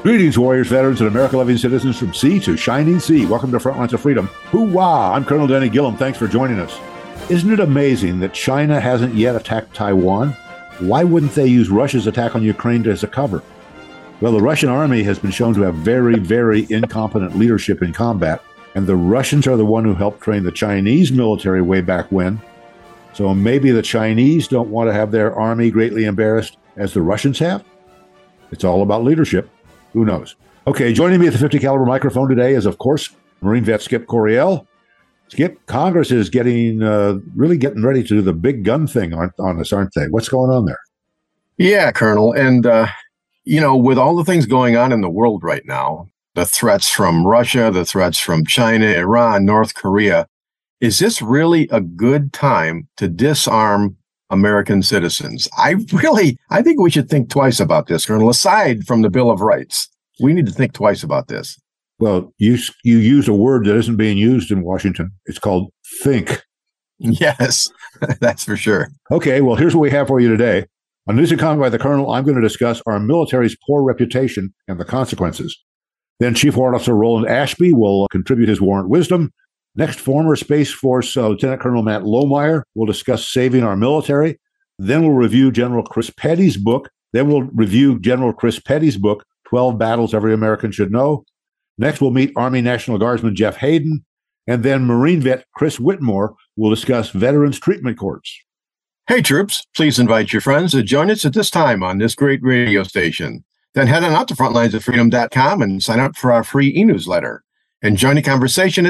Greetings, warriors, veterans, and America-loving citizens from sea to shining sea. Welcome to Frontlines of Freedom. Hoo-wah! I'm Colonel Denny Gillum. Thanks for joining us. Isn't it amazing that China hasn't yet attacked Taiwan? Why wouldn't they use Russia's attack on Ukraine as a cover? Well, the Russian army has been shown to have very, very incompetent leadership in combat, and the Russians are the one who helped train the Chinese military way back when. So maybe the Chinese don't want to have their army greatly embarrassed as the Russians have? It's all about leadership. Who knows? Okay, joining me at the 50 caliber microphone today is, of course, Marine vet Skip Coryell. Skip, Congress is really getting ready to do the big gun thing on us, aren't they? What's going on there? Yeah, Colonel. And, with all the things going on in the world right now, the threats from Russia, the threats from China, Iran, North Korea, is this really a good time to disarm American citizens? I think we should think twice about this, Colonel. Aside from the Bill of Rights, we need to think twice about this. Well, you used a word that isn't being used in Washington. It's called think. Yes, that's for sure. Okay, well, here's what we have for you today. On News and Comment by the Colonel, I'm going to discuss our military's poor reputation and the consequences. Then Chief Warrant Officer Roland Ashby will contribute his warrant wisdom. Next, former Space Force Lieutenant Colonel Matt Lohmeyer will discuss saving our military. Then we'll review General Chris Petty's book. 12 Battles Every American Should Know. Next, we'll meet Army National Guardsman Jeff Hayden. And then Marine vet Chris Whitmore will discuss Veterans Treatment Courts. Hey, troops, please invite your friends to join us at this time on this great radio station. Then head on out to frontlinesoffreedom.com and sign up for our free e-newsletter. And join the conversation at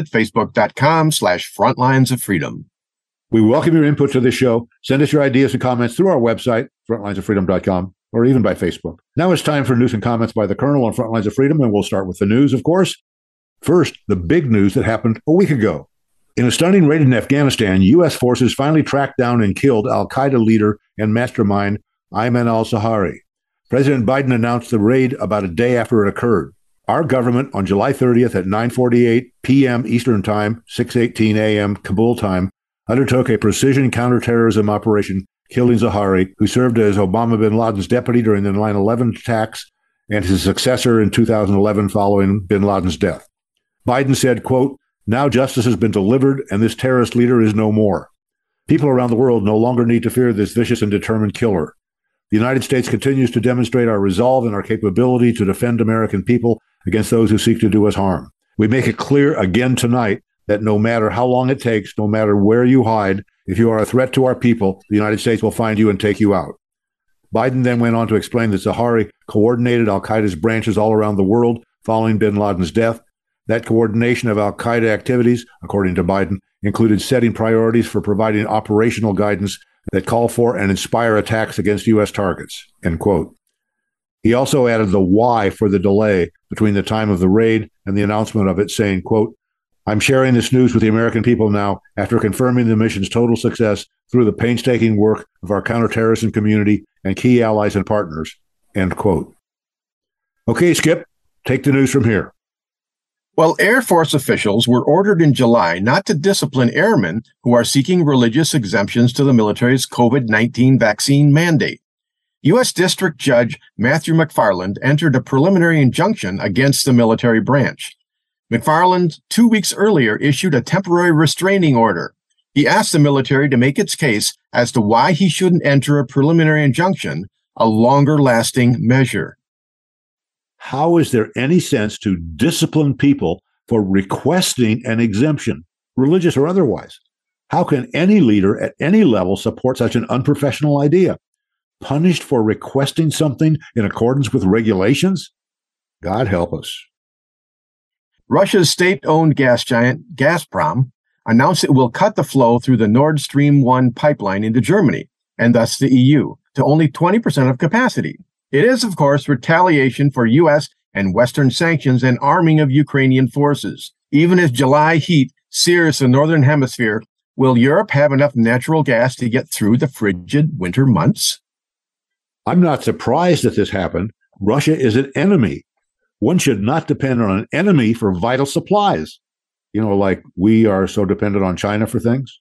facebook.com/frontlinesoffreedom. We welcome your input to this show. Send us your ideas and comments through our website, frontlinesoffreedom.com, or even by Facebook. Now it's time for news and comments by the Colonel on Frontlines of Freedom, and we'll start with the news, of course. First, the big news that happened a week ago. In a stunning raid in Afghanistan, U.S. forces finally tracked down and killed al-Qaeda leader and mastermind Ayman al-Zawahiri. President Biden announced the raid about a day after it occurred. Our government, on July 30th at 9:48 p.m. Eastern Time, 6:18 a.m. Kabul time, undertook a precision counterterrorism operation killing Zawahiri, who served as Osama bin Laden's deputy during the 9/11 attacks and his successor in 2011 following bin Laden's death. Biden said, quote, "Now justice has been delivered and this terrorist leader is no more. People around the world no longer need to fear this vicious and determined killer. The United States continues to demonstrate our resolve and our capability to defend American people against those who seek to do us harm. We make it clear again tonight that no matter how long it takes, no matter where you hide, if you are a threat to our people, the United States will find you and take you out." Biden then went on to explain that Zawahiri coordinated al-Qaeda's branches all around the world following bin Laden's death. That coordination of al-Qaeda activities, according to Biden, included setting priorities for providing operational guidance that call for and inspire attacks against U.S. targets, end quote. He also added the why for the delay between the time of the raid and the announcement of it, saying, quote, "I'm sharing this news with the American people now after confirming the mission's total success through the painstaking work of our counterterrorism community and key allies and partners," end quote. Okay, Skip, take the news from here. Well, Air Force officials were ordered in July not to discipline airmen who are seeking religious exemptions to the military's COVID-19 vaccine mandate. U.S. District Judge Matthew McFarland entered a preliminary injunction against the military branch. McFarland, 2 weeks earlier, issued a temporary restraining order. He asked the military to make its case as to why he shouldn't enter a preliminary injunction, a longer-lasting measure. How is there any sense to discipline people for requesting an exemption, religious or otherwise? How can any leader at any level support such an unprofessional idea? Punished for requesting something in accordance with regulations? God help us. Russia's state-owned gas giant Gazprom announced it will cut the flow through the Nord Stream 1 pipeline into Germany, and thus the EU, to only 20% of capacity. It is, of course, retaliation for U.S. and Western sanctions and arming of Ukrainian forces. Even as July heat sears the northern hemisphere, will Europe have enough natural gas to get through the frigid winter months? I'm not surprised that this happened. Russia is an enemy. One should not depend on an enemy for vital supplies. You know, like we are so dependent on China for things.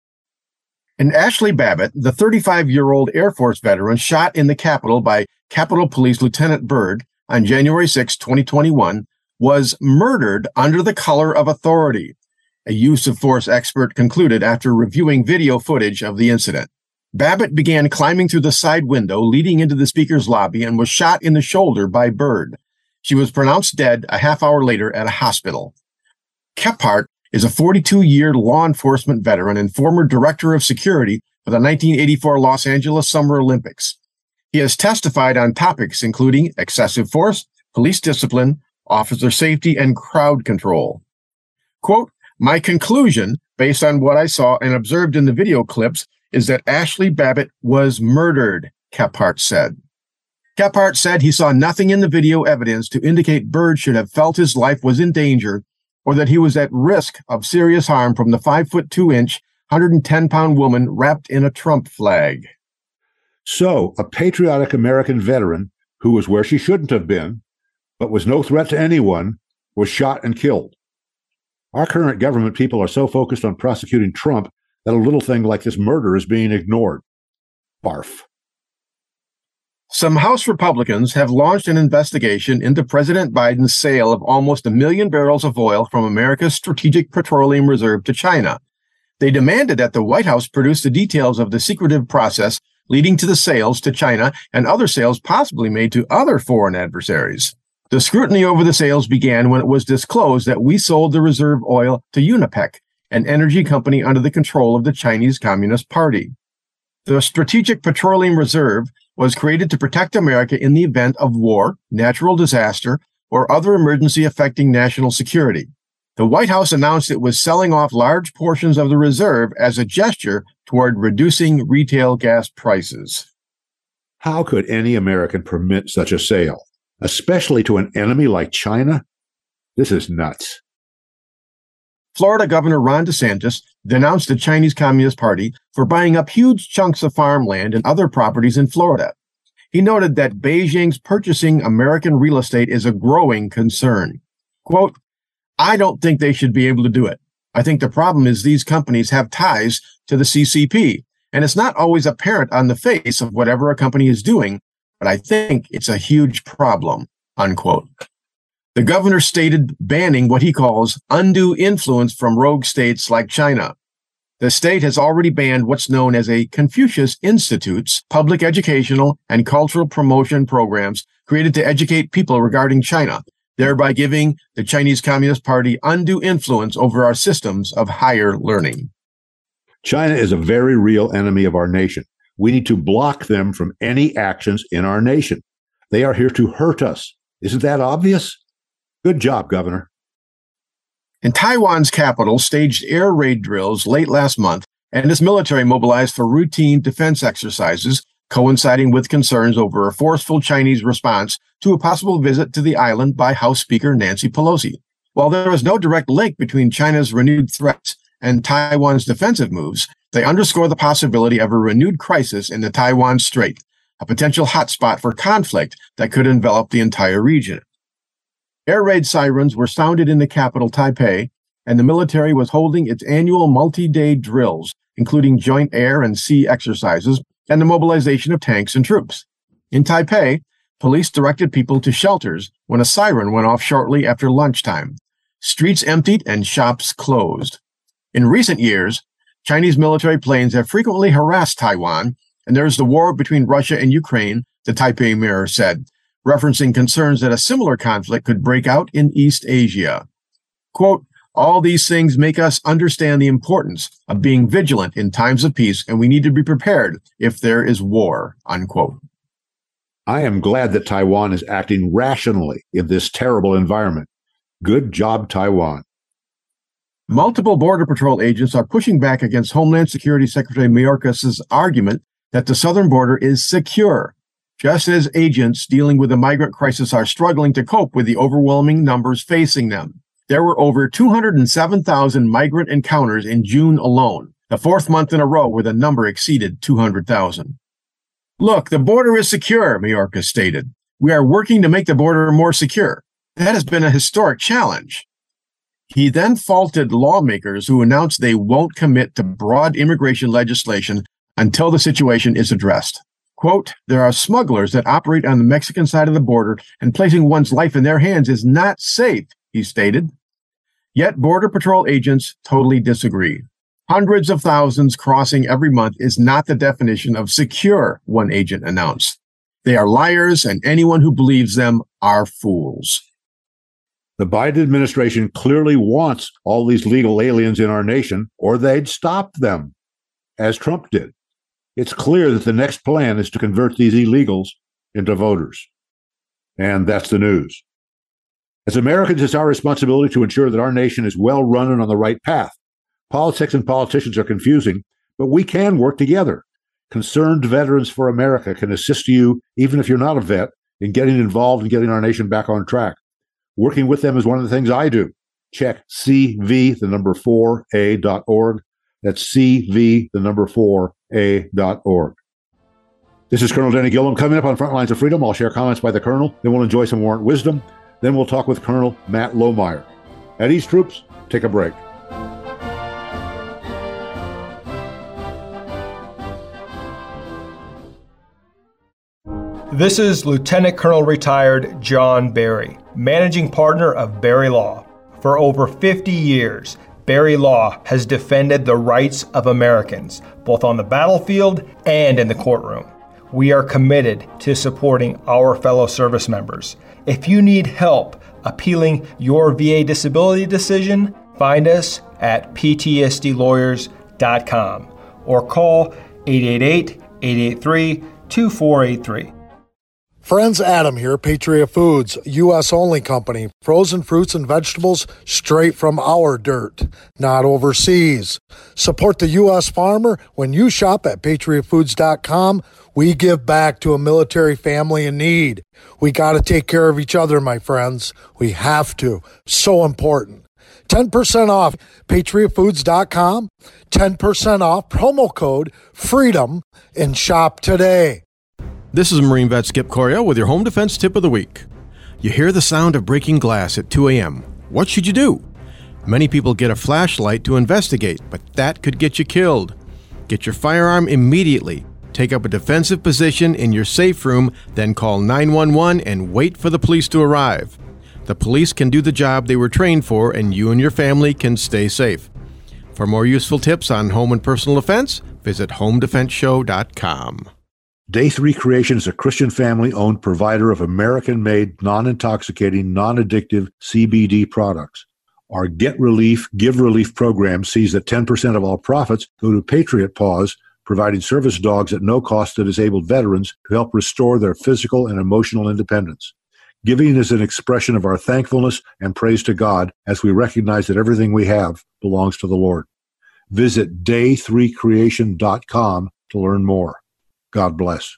And Ashley Babbitt, the 35-year-old Air Force veteran shot in the Capitol by Capitol Police Lieutenant Byrd on January 6, 2021, was murdered under the color of authority, a use of force expert concluded after reviewing video footage of the incident. Babbitt began climbing through the side window leading into the speaker's lobby and was shot in the shoulder by Byrd. She was pronounced dead a half hour later at a hospital. Kephart is a 42-year law enforcement veteran and former director of security for the 1984 Los Angeles Summer Olympics. He has testified on topics including excessive force, police discipline, officer safety, and crowd control. Quote, "My conclusion, based on what I saw and observed in the video clips, is that Ashley Babbitt was murdered," Kephart said. Kephart said he saw nothing in the video evidence to indicate Byrd should have felt his life was in danger or that he was at risk of serious harm from the 5'2", 110-pound woman wrapped in a Trump flag. So, a patriotic American veteran who was where she shouldn't have been, but was no threat to anyone, was shot and killed. Our current government people are so focused on prosecuting Trump that a little thing like this murder is being ignored. Barf. Some House Republicans have launched an investigation into President Biden's sale of almost 1 million barrels of oil from America's Strategic Petroleum Reserve to China. They demanded that the White House produce the details of the secretive process leading to the sales to China and other sales possibly made to other foreign adversaries. The scrutiny over the sales began when it was disclosed that we sold the reserve oil to Unipec, an energy company under the control of the Chinese Communist Party. The Strategic Petroleum Reserve was created to protect America in the event of war, natural disaster, or other emergency affecting national security. The White House announced it was selling off large portions of the reserve as a gesture toward reducing retail gas prices. How could any American permit such a sale, especially to an enemy like China? This is nuts. Florida Governor Ron DeSantis denounced the Chinese Communist Party for buying up huge chunks of farmland and other properties in Florida. He noted that Beijing's purchasing American real estate is a growing concern. Quote, "I don't think they should be able to do it. I think the problem is these companies have ties to the CCP, and it's not always apparent on the face of whatever a company is doing, but I think it's a huge problem," unquote. The governor stated banning what he calls undue influence from rogue states like China. The state has already banned what's known as a Confucius Institute's public educational and cultural promotion programs created to educate people regarding China, thereby giving the Chinese Communist Party undue influence over our systems of higher learning. China is a very real enemy of our nation. We need to block them from any actions in our nation. They are here to hurt us. Isn't that obvious? Good job, Governor. And Taiwan's capital staged air raid drills late last month, and its military mobilized for routine defense exercises, coinciding with concerns over a forceful Chinese response to a possible visit to the island by House Speaker Nancy Pelosi. While there was no direct link between China's renewed threats and Taiwan's defensive moves, they underscore the possibility of a renewed crisis in the Taiwan Strait, a potential hotspot for conflict that could envelop the entire region. Air raid sirens were sounded in the capital, Taipei, and the military was holding its annual multi-day drills, including joint air and sea exercises and the mobilization of tanks and troops. In Taipei, police directed people to shelters when a siren went off shortly after lunchtime. Streets emptied and shops closed. In recent years, Chinese military planes have frequently harassed Taiwan, and there is the war between Russia and Ukraine, the Taipei Mirror said, referencing concerns that a similar conflict could break out in East Asia. Quote, "All these things make us understand the importance of being vigilant in times of peace, and we need to be prepared if there is war," unquote. I am glad that Taiwan is acting rationally in this terrible environment. Good job, Taiwan. Multiple Border Patrol agents are pushing back against Homeland Security Secretary Mayorkas' argument that the southern border is secure, just as agents dealing with the migrant crisis are struggling to cope with the overwhelming numbers facing them. There were over 207,000 migrant encounters in June alone, the fourth month in a row where the number exceeded 200,000. "Look, the border is secure," Mayorkas stated. "We are working to make the border more secure. That has been a historic challenge." He then faulted lawmakers who announced they won't commit to broad immigration legislation until the situation is addressed. Quote, there are smugglers that operate on the Mexican side of the border, and placing one's life in their hands is not safe, he stated. Yet Border Patrol agents totally disagree. Hundreds of thousands crossing every month is not the definition of secure, one agent announced. They are liars, and anyone who believes them are fools. The Biden administration clearly wants all these legal aliens in our nation, or they'd stop them, as Trump did. It's clear that the next plan is to convert these illegals into voters. And that's the news. As Americans, it's our responsibility to ensure that our nation is well run and on the right path. Politics and politicians are confusing, but we can work together. Concerned Veterans for America can assist you, even if you're not a vet, in getting involved and getting our nation back on track. Working with them is one of the things I do. Check CV4A.org. That's CV4A.org. This is Colonel Denny Gillum. Coming up on Frontlines of Freedom, I'll share comments by the Colonel. Then we'll enjoy some warrant wisdom. Then we'll talk with Colonel Matt Lohmeyer. At East Troops, take a break. This is Lieutenant Colonel Retired John Barry, Managing Partner of Barry Law. For over 50 years, Barry Law has defended the rights of Americans, both on the battlefield and in the courtroom. We are committed to supporting our fellow service members. If you need help appealing your VA disability decision, find us at ptsdlawyers.com or call 888-883-2483. Friends, Adam here, Patriot Foods, U.S. only company. Frozen fruits and vegetables straight from our dirt, not overseas. Support the U.S. farmer. When you shop at patriotfoods.com, we give back to a military family in need. We got to take care of each other, my friends. We have to. So important. 10% off patriotfoods.com, 10% off, promo code FREEDOM, and shop today. This is Marine Vet Skip Corio with your home defense tip of the week. You hear the sound of breaking glass at 2 a.m. What should you do? Many people get a flashlight to investigate, but that could get you killed. Get your firearm immediately. Take up a defensive position in your safe room, then call 911 and wait for the police to arrive. The police can do the job they were trained for, and you and your family can stay safe. For more useful tips on home and personal defense, visit homedefenseshow.com. Day 3 Creation is a Christian family-owned provider of American-made, non-intoxicating, non-addictive CBD products. Our Get Relief, Give Relief program sees that 10% of all profits go to Patriot Paws, providing service dogs at no cost to disabled veterans to help restore their physical and emotional independence. Giving is an expression of our thankfulness and praise to God as we recognize that everything we have belongs to the Lord. Visit day3creation.com to learn more. God bless.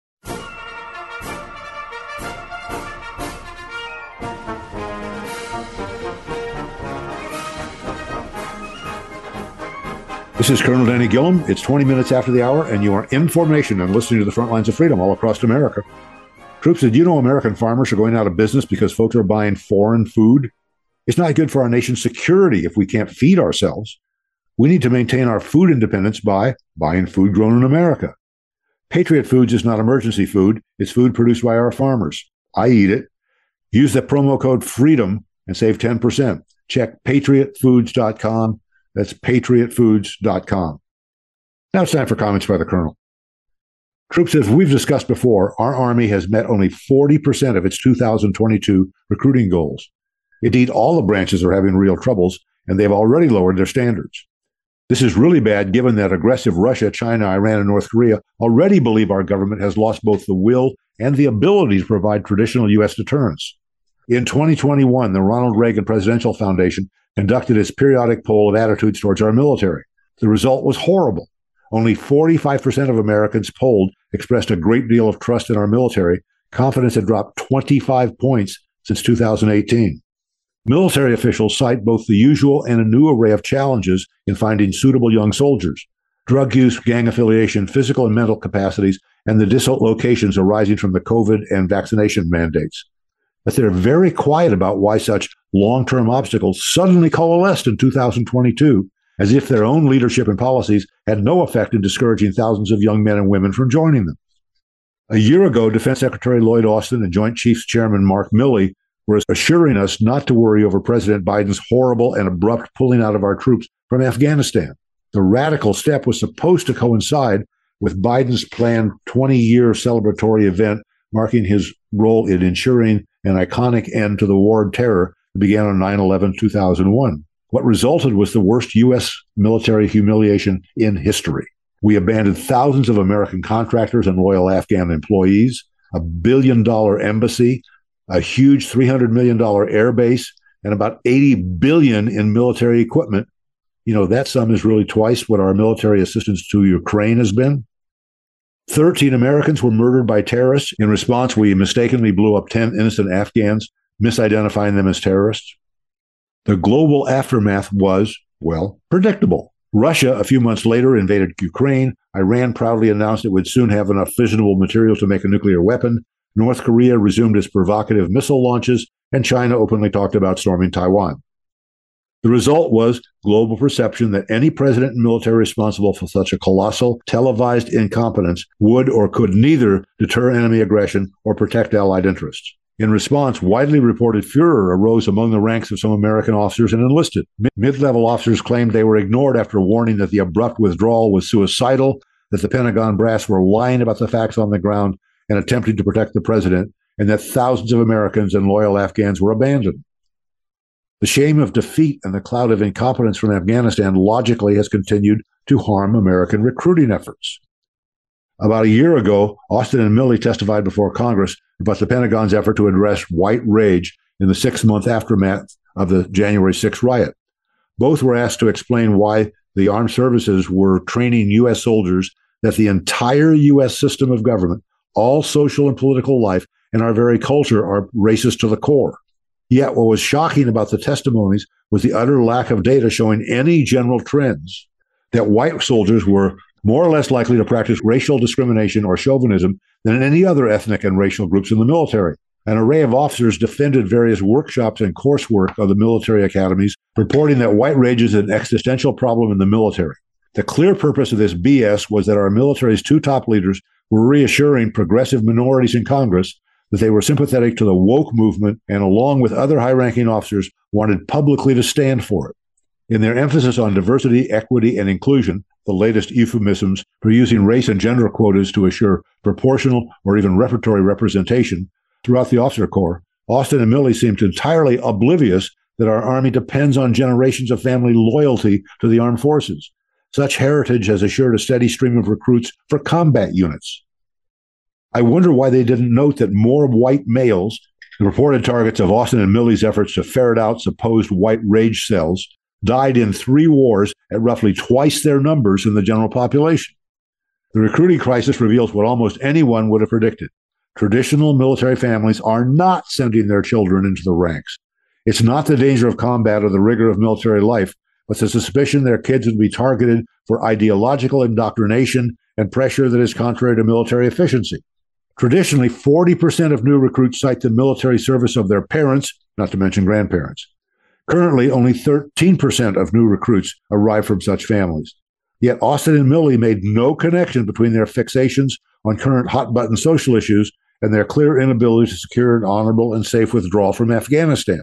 This is Colonel Denny Gillum. It's 20 minutes after the hour, and you are in formation and listening to the Front Lines of Freedom all across America. Troops, did you know American farmers are going out of business because folks are buying foreign food? It's not good for our nation's security if we can't feed ourselves. We need to maintain our food independence by buying food grown in America. Patriot Foods is not emergency food. It's food produced by our farmers. I eat it. Use the promo code FREEDOM and save 10%. Check patriotfoods.com. That's patriotfoods.com. Now it's time for comments by the Colonel. Troops, as we've discussed before, our Army has met only 40% of its 2022 recruiting goals. Indeed, all the branches are having real troubles, and they've already lowered their standards. This is really bad given that aggressive Russia, China, Iran, and North Korea already believe our government has lost both the will and the ability to provide traditional U.S. deterrence. In 2021, the Ronald Reagan Presidential Foundation conducted its periodic poll of attitudes towards our military. The result was horrible. Only 45% of Americans polled expressed a great deal of trust in our military. Confidence had dropped 25 points since 2018. Military officials cite both the usual and a new array of challenges in finding suitable young soldiers: drug use, gang affiliation, physical and mental capacities, and the dislocations arising from the COVID and vaccination mandates. But they're very quiet about why such long-term obstacles suddenly coalesced in 2022, as if their own leadership and policies had no effect in discouraging thousands of young men and women from joining them. A year ago, Defense Secretary Lloyd Austin and Joint Chiefs Chairman Mark Milley were assuring us not to worry over President Biden's horrible and abrupt pulling out of our troops from Afghanistan. The radical step was supposed to coincide with Biden's planned 20-year celebratory event marking his role in ensuring an iconic end to the war on terror that began on 9/11/2001. What resulted was the worst U.S. military humiliation in history. We abandoned thousands of American contractors and loyal Afghan employees, a $1 billion embassy, a huge $300 million air base, and about $80 billion in military equipment. You know, that sum is really twice what our military assistance to Ukraine has been. 13 Americans were murdered by terrorists. In response, we mistakenly blew up 10 innocent Afghans, misidentifying them as terrorists. The global aftermath was, well, predictable. Russia, a few months later, invaded Ukraine. Iran proudly announced it would soon have enough fissionable material to make a nuclear weapon. North Korea resumed its provocative missile launches, and China openly talked about storming Taiwan. The result was global perception that any president and military responsible for such a colossal, televised incompetence would or could neither deter enemy aggression or protect Allied interests. In response, widely reported furor arose among the ranks of some American officers and enlisted. Mid-level officers claimed they were ignored after warning that the abrupt withdrawal was suicidal, that the Pentagon brass were lying about the facts on the ground and attempting to protect the president, and that thousands of Americans and loyal Afghans were abandoned. The shame of defeat and the cloud of incompetence from Afghanistan logically has continued to harm American recruiting efforts. About a year ago, Austin and Milley testified before Congress about the Pentagon's effort to address white rage in the 6-month aftermath of the January 6th riot. Both were asked to explain why the armed services were training U.S. soldiers that the entire U.S. system of government, all social and political life, and our very culture are racist to the core. Yet what was shocking about the testimonies was the utter lack of data showing any general trends, that white soldiers were more or less likely to practice racial discrimination or chauvinism than any other ethnic and racial groups in the military. An array of officers defended various workshops and coursework of the military academies, reporting that white rage is an existential problem in the military. The clear purpose of this BS was that our military's two top leaders were reassuring progressive minorities in Congress that they were sympathetic to the woke movement and, along with other high-ranking officers, wanted publicly to stand for it. In their emphasis on diversity, equity, and inclusion, the latest euphemisms for using race and gender quotas to assure proportional or even repertory representation throughout the officer corps, Austin and Milley seemed entirely oblivious that our Army depends on generations of family loyalty to the armed forces. Such heritage has assured a steady stream of recruits for combat units. I wonder why they didn't note that more white males, the reported targets of Austin and Milley's efforts to ferret out supposed white rage cells, died in 3 wars at roughly twice their numbers in the general population. The recruiting crisis reveals what almost anyone would have predicted. Traditional military families are not sending their children into the ranks. It's not the danger of combat or the rigor of military life, but the suspicion their kids would be targeted for ideological indoctrination and pressure that is contrary to military efficiency. Traditionally, 40% of new recruits cite the military service of their parents, not to mention grandparents. Currently, only 13% of new recruits arrive from such families. Yet Austin and Milley made no connection between their fixations on current hot-button social issues and their clear inability to secure an honorable and safe withdrawal from Afghanistan.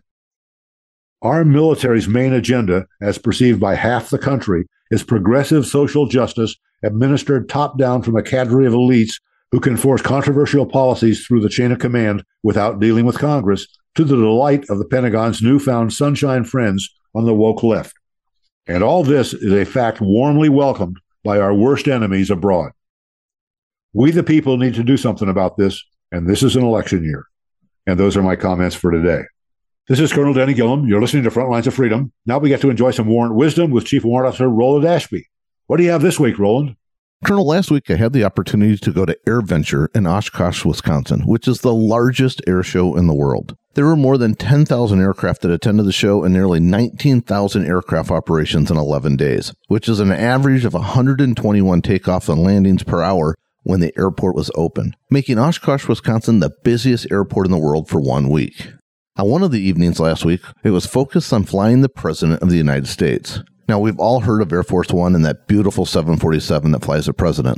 Our military's main agenda, as perceived by half the country, is progressive social justice administered top-down from a cadre of elites who can force controversial policies through the chain of command without dealing with Congress, to the delight of the Pentagon's newfound sunshine friends on the woke left. And all this is a fact warmly welcomed by our worst enemies abroad. We the people need to do something about this, and this is an election year. And those are my comments for today. This is Colonel Denny Gillum. You're listening to Front Lines of Freedom. Now we get to enjoy some warrant wisdom with Chief Warrant Officer Roland Ashby. What do you have this week, Roland? Colonel, last week I had the opportunity to go to AirVenture in Oshkosh, Wisconsin, which is the largest air show in the world. There were more than 10,000 aircraft that attended the show and nearly 19,000 aircraft operations in 11 days, which is an average of 121 takeoffs and landings per hour when the airport was open, making Oshkosh, Wisconsin the busiest airport in the world for 1 week. On one of the evenings last week, it was focused on flying the President of the United States. Now, we've all heard of Air Force One and that beautiful 747 that flies the President.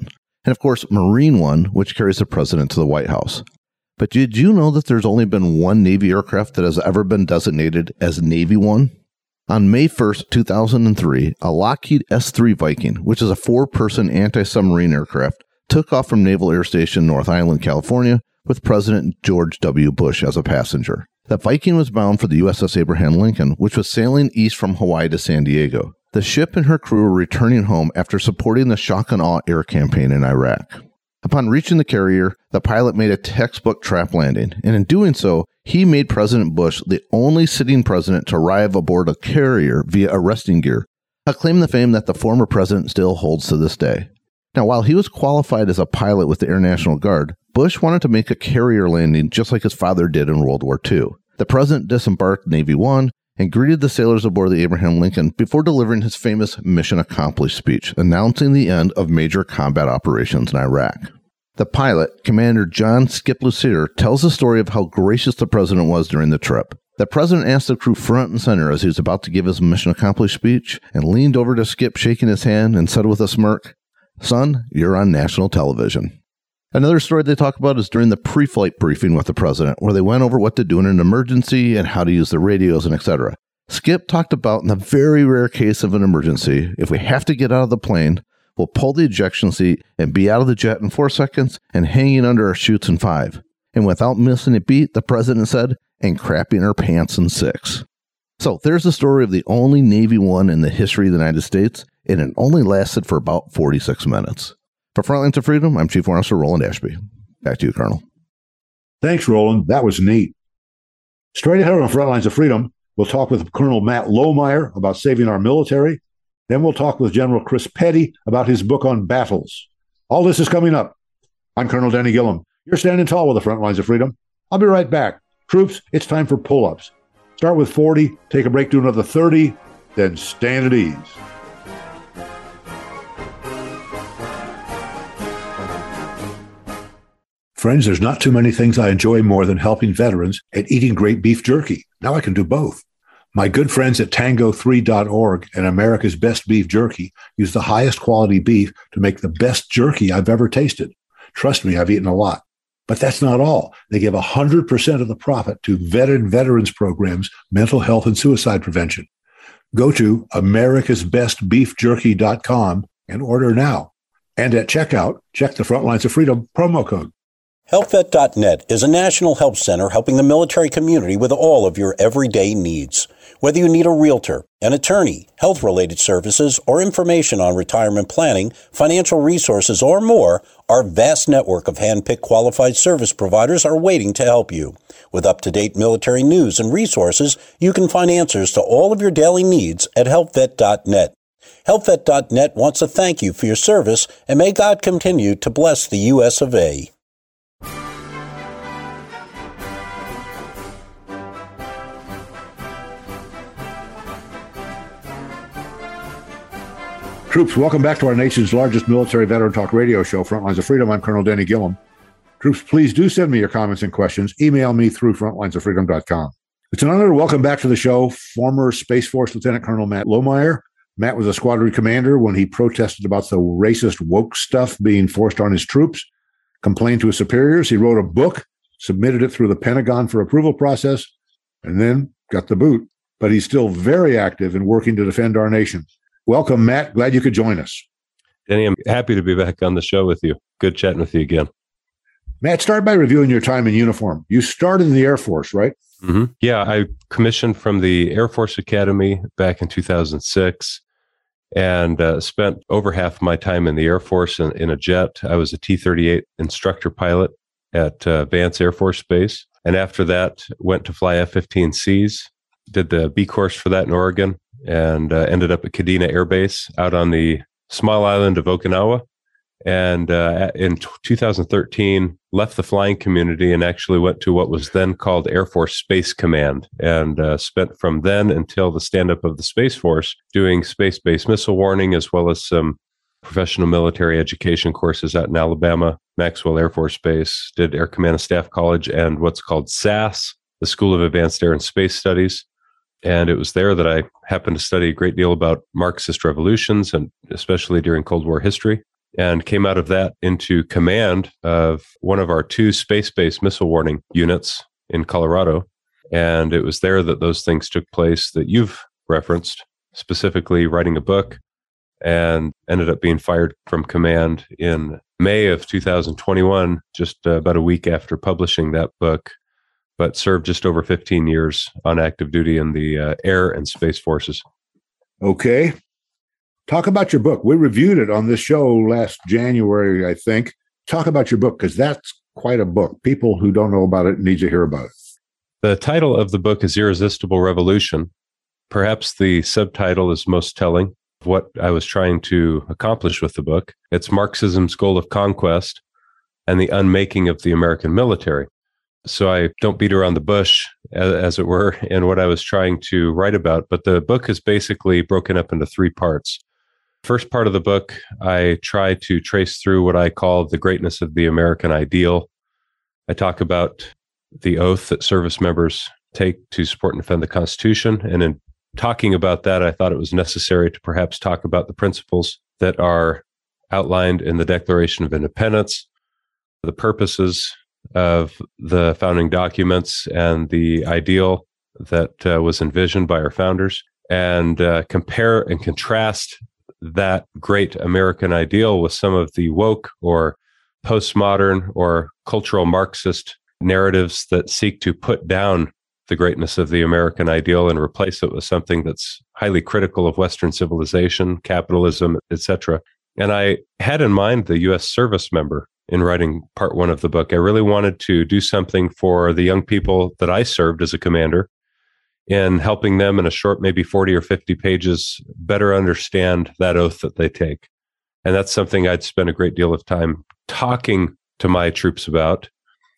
and of course Marine One, which carries the president to the White House. But did you know that there's only been one Navy aircraft that has ever been designated as Navy One? On May 1st, 2003, a Lockheed S-3 Viking, which is a 4-person anti-submarine aircraft, took off from Naval Air Station North Island, California, with President George W. Bush as a passenger. The Viking was bound for the USS Abraham Lincoln, which was sailing east from Hawaii to San Diego. The ship and her crew were returning home after supporting the Shock and Awe air campaign in Iraq. Upon reaching the carrier, the pilot made a textbook trap landing, and in doing so, he made President Bush the only sitting president to arrive aboard a carrier via arresting gear, a claim to fame that the former president still holds to this day. Now, while he was qualified as a pilot with the Air National Guard, Bush wanted to make a carrier landing just like his father did in World War II. The president disembarked Navy One and greeted the sailors aboard the Abraham Lincoln before delivering his famous Mission Accomplished speech, announcing the end of major combat operations in Iraq. The pilot, Commander John Skip Lucier, tells the story of how gracious the president was during the trip. The president asked the crew front and center as he was about to give his Mission Accomplished speech and leaned over to Skip, shaking his hand, and said with a smirk, "Son, you're on national television." Another story they talk about is during the pre-flight briefing with the president, where they went over what to do in an emergency and how to use the radios and etc. Skip talked about, in the very rare case of an emergency, if we have to get out of the plane, we'll pull the ejection seat and be out of the jet in 4 seconds and hanging under our chutes in 5. And without missing a beat, the president said, and crapping our pants in 6. So there's the story of the only Navy One in the history of the United States, and it only lasted for about 46 minutes. For Frontlines of Freedom, I'm Chief Warrant Officer Roland Ashby. Back to you, Colonel. Thanks, Roland. That was neat. Straight ahead on Frontlines of Freedom, we'll talk with Colonel Matt Lohmeyer about saving our military. Then we'll talk with General Chris Petty about his book on battles. All this is coming up. I'm Colonel Denny Gillum. You're standing tall with the Front Lines of Freedom. I'll be right back. Troops, it's time for pull-ups. Start with 40, take a break, do another 30, then stand at ease. Friends, there's not too many things I enjoy more than helping veterans and eating great beef jerky. Now I can do both. My good friends at Tango3.org and America's Best Beef Jerky use the highest quality beef to make the best jerky I've ever tasted. Trust me, I've eaten a lot. But that's not all. They give 100% of the profit to veterans programs, mental health, and suicide prevention. Go to americasbestbeefjerky.com and order now. And at checkout, check the Frontlines of Freedom promo code. HealthVet.net is a national health center helping the military community with all of your everyday needs. Whether you need a realtor, an attorney, health-related services, or information on retirement planning, financial resources, or more, our vast network of hand-picked qualified service providers are waiting to help you. With up-to-date military news and resources, you can find answers to all of your daily needs at HealthVet.net. HealthVet.net wants to thank you for your service, and may God continue to bless the U.S. of A. Troops, welcome back to our nation's largest military veteran talk radio show, Frontlines of Freedom. I'm Colonel Denny Gillum. Troops, please do send me your comments and questions. Email me through frontlinesoffreedom.com. It's an honor to welcome back to the show former Space Force Lieutenant Colonel Matt Lohmeyer. Matt was a squadron commander when he protested about the racist woke stuff being forced on his troops, complained to his superiors. He wrote a book, submitted it through the Pentagon for approval process, and then got the boot. But he's still very active in working to defend our nation. Welcome, Matt. Glad you could join us. Denny, I'm happy to be back on the show with you. Good chatting with you again. Matt, start by reviewing your time in uniform. You started in the Air Force, right? Mm-hmm. Yeah, I commissioned from the Air Force Academy back in 2006 and spent over half my time in the Air Force in a jet. I was a T-38 instructor pilot at Vance Air Force Base. And after that, went to fly F-15Cs, did the B course for that in Oregon, and ended up at Kadena Air Base out on the small island of Okinawa. And in 2013, left the flying community and actually went to what was then called Air Force Space Command, and spent from then until the stand-up of the Space Force doing space-based missile warning, as well as some professional military education courses out in Alabama, Maxwell Air Force Base, did Air Command and Staff College and what's called SAS, the School of Advanced Air and Space Studies. And it was there that I happened to study a great deal about Marxist revolutions, and especially during Cold War history. and came out of that into command of one of our 2 space-based missile warning units in Colorado. And it was there that those things took place that you've referenced, specifically writing a book, and ended up being fired from command in May of 2021, just about a week after publishing that book, but served just over 15 years on active duty in the air and space forces. Okay. Talk about your book. We reviewed it on this show last January, I think. Talk about your book, because that's quite a book. People who don't know about it need to hear about it. The title of the book is Irresistible Revolution. Perhaps the subtitle is most telling of what I was trying to accomplish with the book. It's Marxism's Goal of Conquest and the Unmaking of the American Military. So I don't beat around the bush, as it were, in what I was trying to write about. But the book is basically broken up into 3 parts. First part of the book, I try to trace through what I call the greatness of the American ideal. I talk about the oath that service members take to support and defend the Constitution. And in talking about that, I thought it was necessary to perhaps talk about the principles that are outlined in the Declaration of Independence, the purposes of the founding documents, and the ideal that was envisioned by our founders, and compare and contrast that great American ideal with some of the woke or postmodern or cultural Marxist narratives that seek to put down the greatness of the American ideal and replace it with something that's highly critical of Western civilization, capitalism, etc. And I had in mind the U.S. service member in writing part 1 of the book. I really wanted to do something for the young people that I served as a commander in helping them in a short, maybe 40 or 50 pages, better understand that oath that they take. And that's something I'd spent a great deal of time talking to my troops about,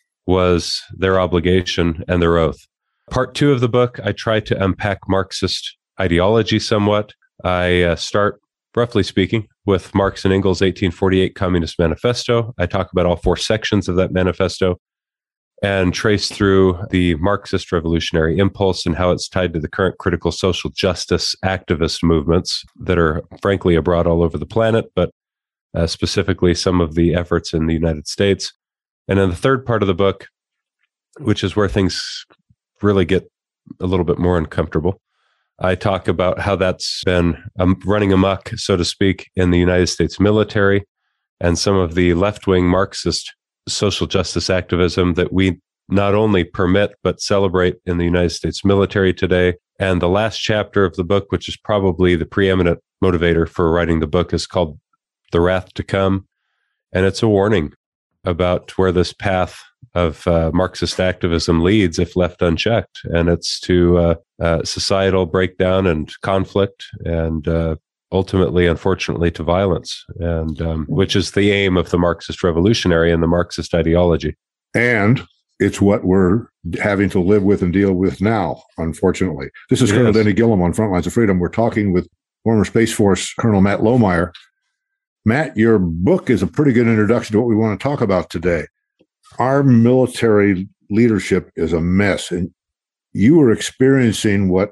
was their obligation and their oath. Part 2 of the book, I try to unpack Marxist ideology somewhat. I start, roughly speaking, with Marx and Engels' 1848 Communist Manifesto. I talk about all 4 sections of that manifesto and trace through the Marxist revolutionary impulse and how it's tied to the current critical social justice activist movements that are, frankly, abroad all over the planet, but specifically some of the efforts in the United States. And in the third part of the book, which is where things really get a little bit more uncomfortable, I talk about how that's been running amok, so to speak, in the United States military and some of the left-wing Marxist social justice activism that we not only permit but celebrate in the United States military today. And the last chapter of the book, which is probably the preeminent motivator for writing the book, is called The Wrath to Come. And it's a warning about where this path of Marxist activism leads if left unchecked. And it's to societal breakdown and conflict and ultimately, unfortunately, to violence, and which is the aim of the Marxist revolutionary and the Marxist ideology. And it's what we're having to live with and deal with now, unfortunately. This is Colonel Denny Gillum on Frontlines of Freedom. We're talking with former Space Force Colonel Matt Lohmeyer. Matt, your book is a pretty good introduction to what we want to talk about today. Our military leadership is a mess, and you were experiencing what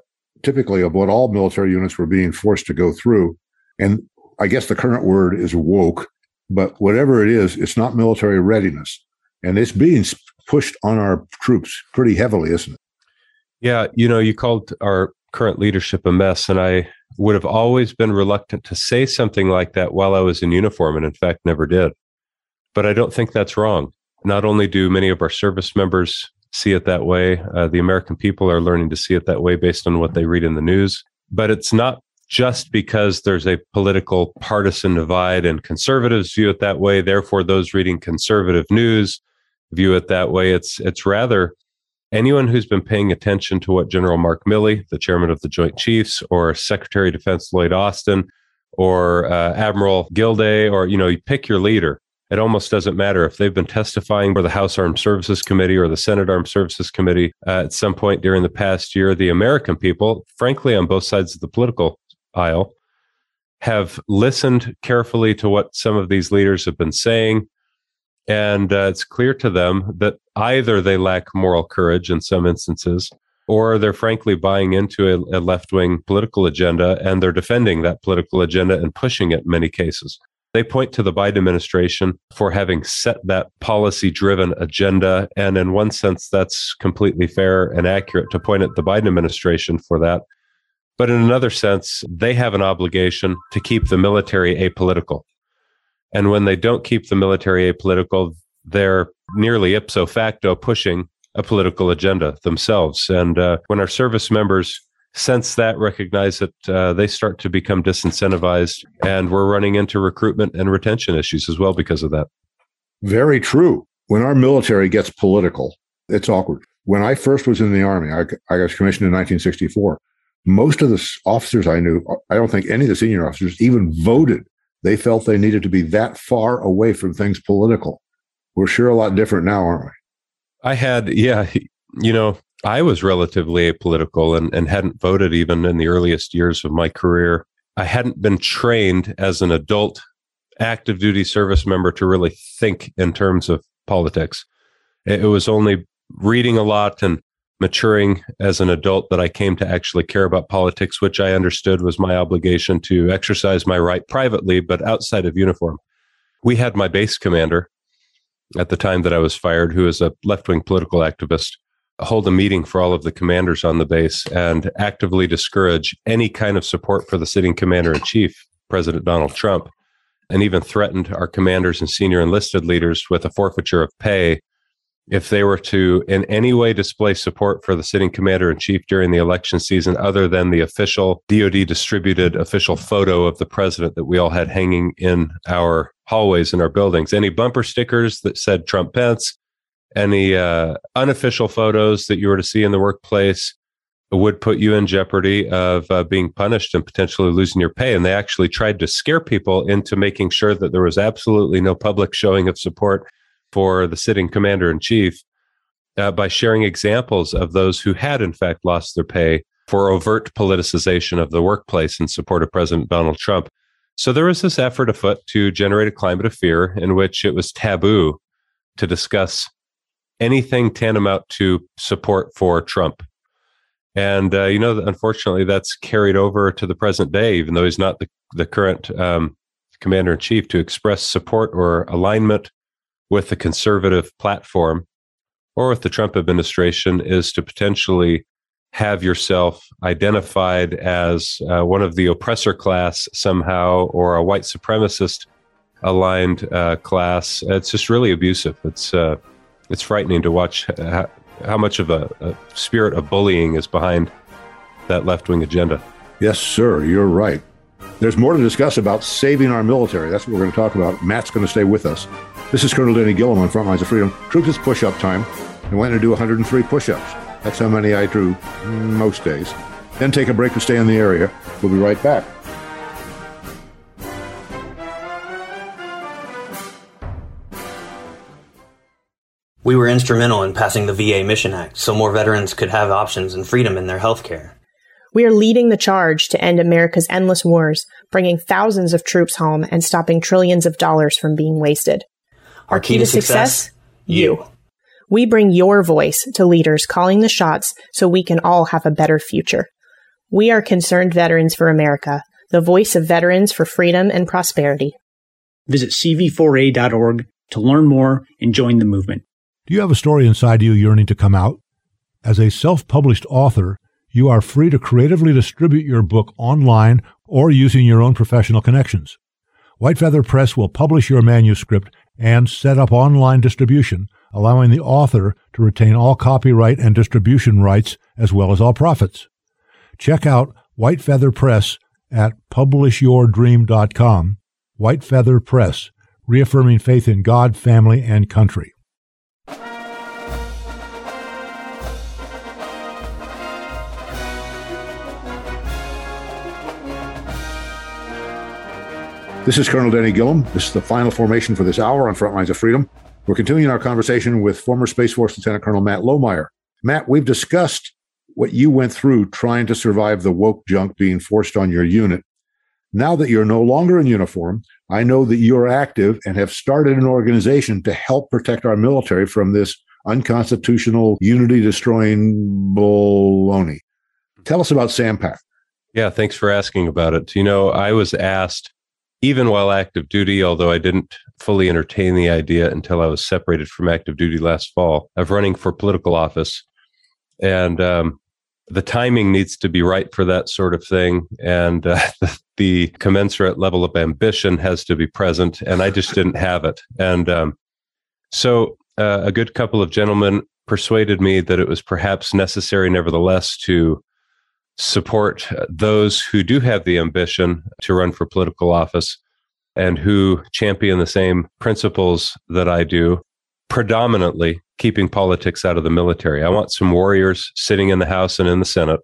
all military units were being forced to go through. And I guess the current word is woke, but whatever it is, it's not military readiness. And it's being pushed on our troops pretty heavily, isn't it? Yeah, you called our current leadership a mess, and I would have always been reluctant to say something like that while I was in uniform, and in fact never did. But I don't think that's wrong. Not only do many of our service members see it that way, the American people are learning to see it that way based on what they read in the news. But it's not just because there's a political partisan divide and conservatives view it that way, therefore those reading conservative news view it that way. It's rather anyone who's been paying attention to what General Mark Milley, the chairman of the Joint Chiefs, or Secretary of Defense Lloyd Austin, or Admiral Gilday, or, you pick your leader. It almost doesn't matter if they've been testifying for the House Armed Services Committee or the Senate Armed Services Committee at some point during the past year. The American people, frankly, on both sides of the political aisle, have listened carefully to what some of these leaders have been saying. And it's clear to them that either they lack moral courage in some instances, or they're frankly buying into a left-wing political agenda, and they're defending that political agenda and pushing it in many cases. They point to the Biden administration for having set that policy-driven agenda. And in one sense, that's completely fair and accurate to point at the Biden administration for that. But in another sense, they have an obligation to keep the military apolitical. And when they don't keep the military apolitical, they're nearly ipso facto pushing a political agenda themselves. And when our service members sense that, recognize it, they start to become disincentivized, and we're running into recruitment and retention issues as well because of that. Very true. When our military gets political, it's awkward. When I first was in the Army, I was commissioned in 1964. Most of the officers I knew, I don't think any of the senior officers even voted. They felt they needed to be that far away from things political. We're sure a lot different now, aren't we? I was relatively apolitical and hadn't voted even in the earliest years of my career. I hadn't been trained as an adult active duty service member to really think in terms of politics. It was only reading a lot and maturing as an adult that I came to actually care about politics, which I understood was my obligation to exercise my right privately, but outside of uniform. We had my base commander at the time that I was fired, who is a left-wing political activist, hold a meeting for all of the commanders on the base and actively discourage any kind of support for the sitting commander-in-chief, President Donald Trump, and even threatened our commanders and senior enlisted leaders with a forfeiture of pay if they were to in any way display support for the sitting commander-in-chief during the election season other than the official DoD distributed official photo of the president that we all had hanging in our hallways in our buildings. Any bumper stickers that said Trump Pence, any unofficial photos that you were to see in the workplace would put you in jeopardy of being punished and potentially losing your pay. And they actually tried to scare people into making sure that there was absolutely no public showing of support for the sitting commander-in-chief by sharing examples of those who had in fact lost their pay for overt politicization of the workplace in support of President Donald Trump. So there was this effort afoot to generate a climate of fear in which it was taboo to discuss anything tantamount to support for Trump. And, unfortunately, that's carried over to the present day, even though he's not the current commander-in-chief, to express support or alignment with the conservative platform or with the Trump administration is to potentially have yourself identified as one of the oppressor class somehow, or a white supremacist aligned class. It's just really abusive. It's frightening to watch how much of a spirit of bullying is behind that left-wing agenda. Yes, sir. You're right. There's more to discuss about saving our military. That's what we're going to talk about. Matt's going to stay with us. This is Colonel Denny Gillum on Frontlines of Freedom. Troops, it's push-up time. I went to do 103 push-ups. That's how many I drew most days. Then take a break to stay in the area. We'll be right back. We were instrumental in passing the VA Mission Act so more veterans could have options and freedom in their health care. We are leading the charge to end America's endless wars, bringing thousands of troops home and stopping trillions of dollars from being wasted. Our key to success? You. We bring your voice to leaders calling the shots so we can all have a better future. We are Concerned Veterans for America, the voice of veterans for freedom and prosperity. Visit cv4a.org to learn more and join the movement. Do you have a story inside you yearning to come out? As a self-published author, you are free to creatively distribute your book online or using your own professional connections. White Feather Press will publish your manuscript and set up online distribution, allowing the author to retain all copyright and distribution rights as well as all profits. Check out White Feather Press at publishyourdream.com. White Feather Press, reaffirming faith in God, family, and country. This is Colonel Denny Gillum. This is the final formation for this hour on Frontlines of Freedom. We're continuing our conversation with former Space Force Lieutenant Colonel Matt Lohmeyer. Matt, we've discussed what you went through trying to survive the woke junk being forced on your unit. Now that you're no longer in uniform, I know that you're active and have started an organization to help protect our military from this unconstitutional, unity-destroying baloney. Tell us about SAMPAC. Yeah, thanks for asking about it. I was asked even while active duty, although I didn't fully entertain the idea until I was separated from active duty last fall, of running for political office. And the timing needs to be right for that sort of thing. And the commensurate level of ambition has to be present. And I just didn't have it. And so a good couple of gentlemen persuaded me that it was perhaps necessary, nevertheless, to support those who do have the ambition to run for political office and who champion the same principles that I do, predominantly keeping politics out of the military. I want some warriors sitting in the House and in the Senate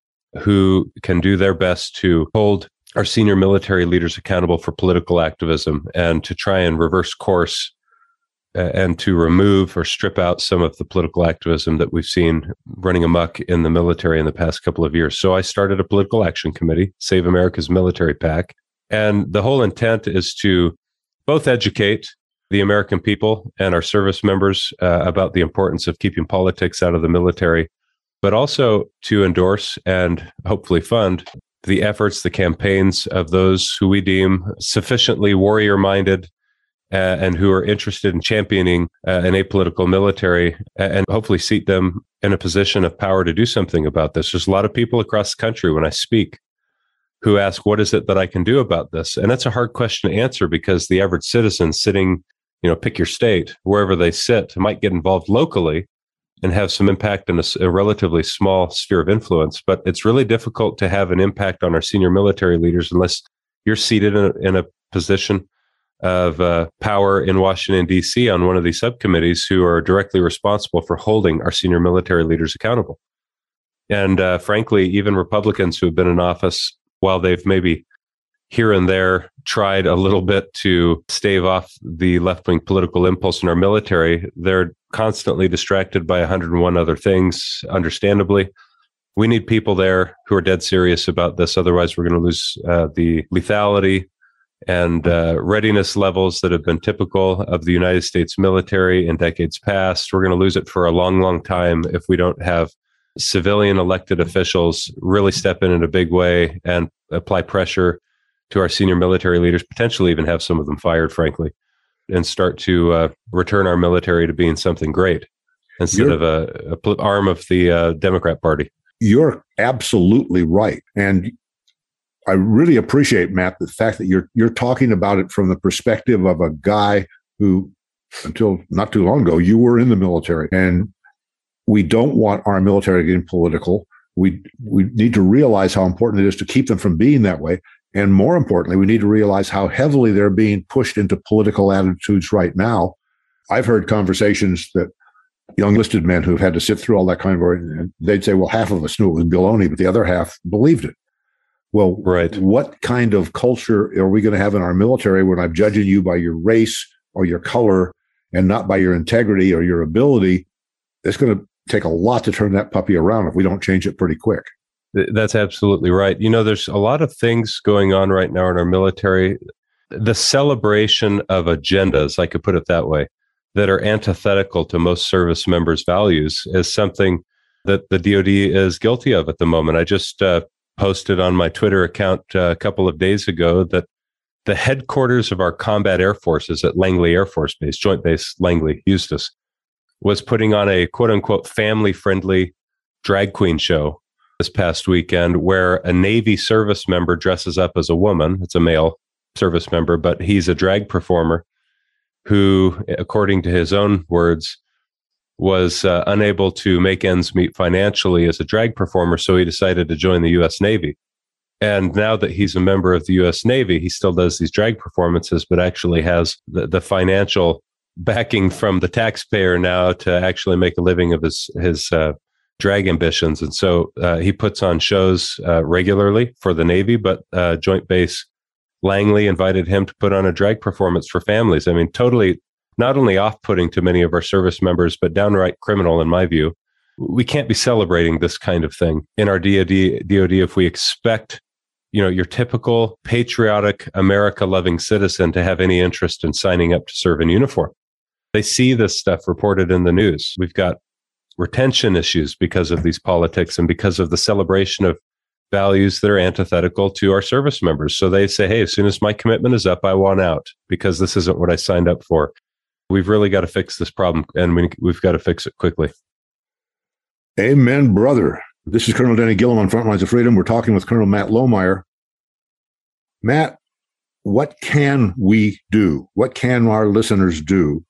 who can do their best to hold our senior military leaders accountable for political activism and to try and reverse course and to remove or strip out some of the political activism that we've seen running amok in the military in the past couple of years. So I started a political action committee, Save America's Military PAC. And the whole intent is to both educate the American people and our service members about the importance of keeping politics out of the military, but also to endorse and hopefully fund the efforts, the campaigns of those who we deem sufficiently warrior-minded and who are interested in championing an apolitical military and hopefully seat them in a position of power to do something about this. There's a lot of people across the country when I speak who ask, what is it that I can do about this? And that's a hard question to answer because the average citizen sitting, pick your state, wherever they sit, might get involved locally and have some impact in a relatively small sphere of influence. But it's really difficult to have an impact on our senior military leaders unless you're seated in a position of power in Washington, D.C. on one of these subcommittees who are directly responsible for holding our senior military leaders accountable. And frankly, even Republicans who have been in office, while they've maybe here and there tried a little bit to stave off the left-wing political impulse in our military, they're constantly distracted by 101 other things, understandably. We need people there who are dead serious about this. Otherwise, we're going to lose the lethality and readiness levels that have been typical of the United States military in decades past. We're going to lose it for a long, long time if we don't have civilian elected officials really step in a big way and apply pressure to our senior military leaders, potentially even have some of them fired, frankly, and start to return our military to being something great instead of a arm of the Democrat Party. You're absolutely right. And I really appreciate, Matt, the fact that you're talking about it from the perspective of a guy who, until not too long ago, you were in the military. And we don't want our military getting political. We need to realize how important it is to keep them from being that way. And more importantly, we need to realize how heavily they're being pushed into political attitudes right now. I've heard conversations that young enlisted men who've had to sit through all that kind of work, and they'd say, well, half of us knew it was baloney, but the other half believed it. Well, right. What kind of culture are we going to have in our military when I'm judging you by your race or your color and not by your integrity or your ability? It's going to take a lot to turn that puppy around if we don't change it pretty quick. That's absolutely right. There's a lot of things going on right now in our military. The celebration of agendas, I could put it that way, that are antithetical to most service members' values is something that the DoD is guilty of at the moment. I just posted on my Twitter account a couple of days ago that the headquarters of our combat air forces at Langley Air Force Base, Joint Base Langley, Eustis, was putting on a quote-unquote family-friendly drag queen show this past weekend where a Navy service member dresses up as a woman. It's a male service member, but he's a drag performer who, according to his own words, was unable to make ends meet financially as a drag performer, so he decided to join the U.S. Navy. And now that he's a member of the U.S. Navy, he still does these drag performances, but actually has the financial backing from the taxpayer now to actually make a living of his drag ambitions. And so he puts on shows regularly for the Navy, but Joint Base Langley invited him to put on a drag performance for families. I mean, totally not only off-putting to many of our service members, but downright criminal in my view. We can't be celebrating this kind of thing in our DoD if we expect, your typical patriotic, America-loving citizen to have any interest in signing up to serve in uniform. They see this stuff reported in the news. We've got retention issues because of these politics and because of the celebration of values that are antithetical to our service members. So they say, hey, as soon as my commitment is up, I want out because this isn't what I signed up for. We've really got to fix this problem, and we've got to fix it quickly. Amen, brother. This is Colonel Denny Gillum on Frontlines of Freedom. We're talking with Colonel Matt Lohmeyer. Matt, what can we do? What can our listeners do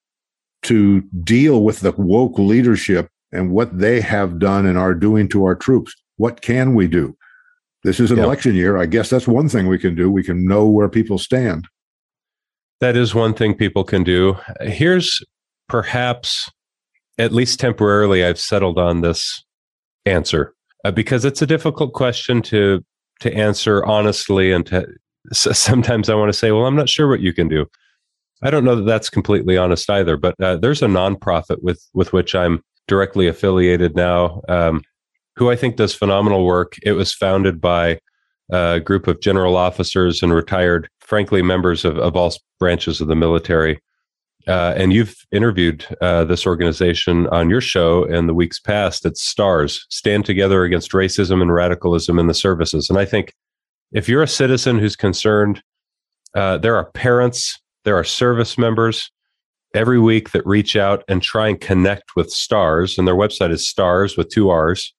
to deal with the woke leadership and what they have done and are doing to our troops? What can we do? This is an election year. I guess that's one thing we can do. We can know where people stand. That is one thing people can do. Here's perhaps, at least temporarily, I've settled on this answer because it's a difficult question to answer honestly. And sometimes I want to say, well, I'm not sure what you can do. I don't know that that's completely honest either, but there's a nonprofit with which I'm directly affiliated now, who I think does phenomenal work. It was founded by a group of general officers and retired, frankly, members of all branches of the military. And you've interviewed this organization on your show in the weeks past. It's STARS, Stand Together Against Racism and Radicalism in the Services. And I think if you're a citizen who's concerned, there are parents, there are service members every week that reach out and try and connect with STARS. And their website is stars with 2 R's.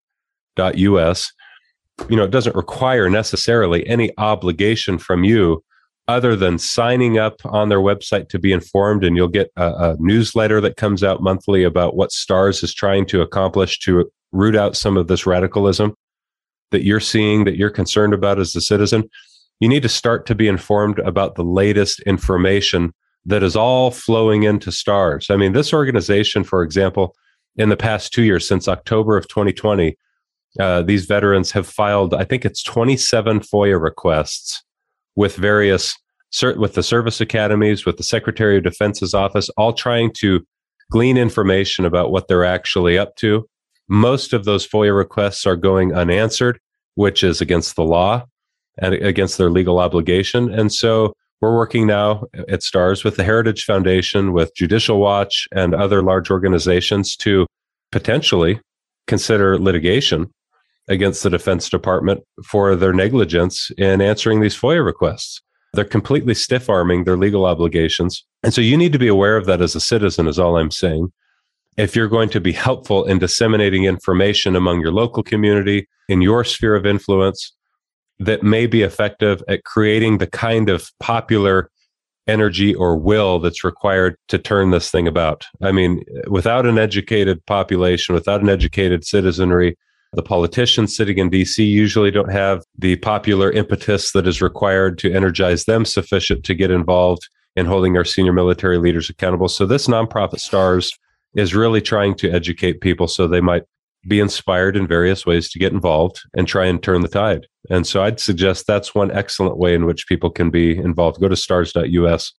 .us. It doesn't require necessarily any obligation from you other than signing up on their website to be informed. And you'll get a newsletter that comes out monthly about what STARS is trying to accomplish to root out some of this radicalism that you're seeing, that you're concerned about as a citizen. You need to start to be informed about the latest information that is all flowing into STARS. I mean, this organization, for example, in the past 2 years, since October of 2020, these veterans have filed, I think it's 27 FOIA requests with with the service academies, with the Secretary of Defense's office, all trying to glean information about what they're actually up to. Most of those FOIA requests are going unanswered, which is against the law and against their legal obligation. And so we're working now at STARS with the Heritage Foundation, with Judicial Watch and other large organizations to potentially consider litigation against the Defense Department for their negligence in answering these FOIA requests. They're completely stiff-arming their legal obligations. And so you need to be aware of that as a citizen, is all I'm saying. If you're going to be helpful in disseminating information among your local community, in your sphere of influence, that may be effective at creating the kind of popular energy or will that's required to turn this thing about. I mean, without an educated population, without an educated citizenry, the politicians sitting in DC usually don't have the popular impetus that is required to energize them sufficient to get involved in holding our senior military leaders accountable. So this nonprofit STARS is really trying to educate people so they might be inspired in various ways to get involved and try and turn the tide. And so I'd suggest that's one excellent way in which people can be involved. Go to stars.us.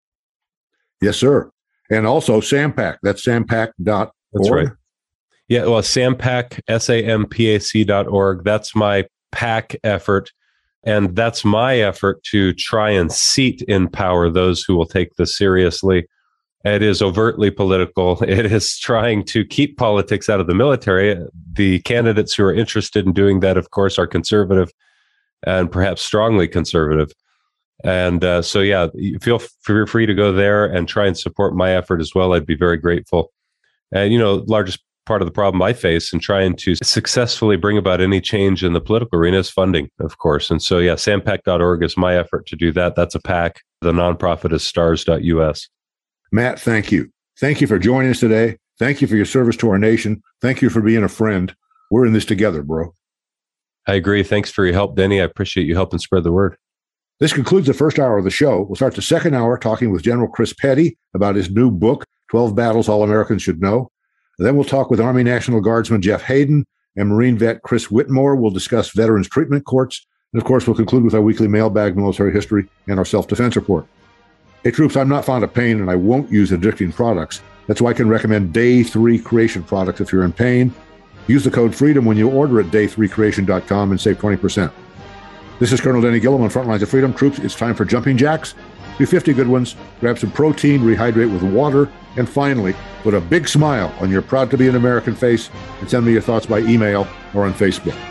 Yes, sir. And also SAMPAC. That's sampac.org. That's right. Yeah, well, SAMPAC, SAMPAC.org. That's my PAC effort. And that's my effort to try and seat in power those who will take this seriously. It is overtly political. It is trying to keep politics out of the military. The candidates who are interested in doing that, of course, are conservative and perhaps strongly conservative. And so, yeah, feel free to go there and try and support my effort as well. I'd be very grateful. And, largest part of the problem I face in trying to successfully bring about any change in the political arena is funding, of course. And so, yeah, sampac.org is my effort to do that. That's a PAC. The nonprofit is stars.us. Matt, thank you. Thank you for joining us today. Thank you for your service to our nation. Thank you for being a friend. We're in this together, bro. I agree. Thanks for your help, Denny. I appreciate you helping spread the word. This concludes the first hour of the show. We'll start the second hour talking with General Chris Petty about his new book, 12 Battles All Americans Should Know. Then we'll talk with Army National Guardsman Jeff Hayden, and Marine vet Chris Whitmore. We'll discuss veterans treatment courts. And of course, we'll conclude with our weekly mailbag military history and our self-defense report. Hey, troops, I'm not fond of pain and I won't use addicting products. That's why I can recommend Day 3 Creation products if you're in pain. Use the code FREEDOM when you order at day3creation.com and save 20%. This is Colonel Denny Gillum on Frontlines of Freedom. Troops, it's time for jumping jacks. Do 50 good ones, grab some protein, rehydrate with water, and finally, put a big smile on your proud to be an American face and send me your thoughts by email or on Facebook.